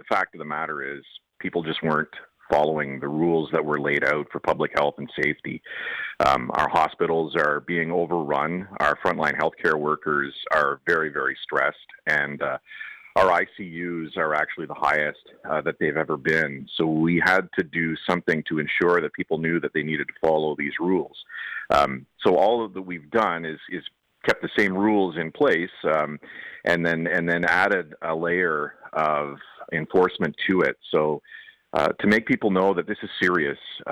The fact of the matter is, people just weren't following the rules that were laid out for public health and safety. Our hospitals are being overrun. Our frontline healthcare workers are very, very stressed, and our ICUs are actually the highest that they've ever been. So we had to do something to ensure that people knew that they needed to follow these rules. So all of that we've done is kept the same rules in place, and then added a layer of enforcement to it. So to make people know that this is serious.